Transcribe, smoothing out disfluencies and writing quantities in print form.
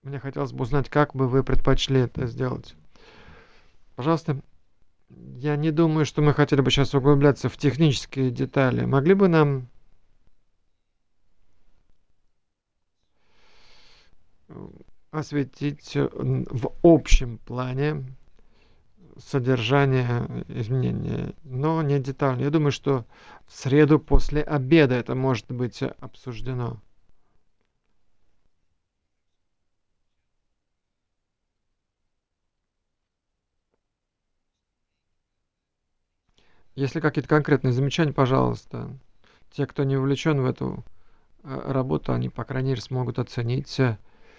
Мне хотелось бы узнать, как бы вы предпочли это сделать. Пожалуйста, я не думаю, что мы хотели бы сейчас углубляться в технические детали. Могли бы нам м, осветить в общем плане содержание изменения, но не детально. Я думаю, что в среду после обеда это может быть обсуждено. Если какие-то конкретные замечания, пожалуйста. Те, кто не увлечен в эту работу, они, по крайней мере, смогут оценить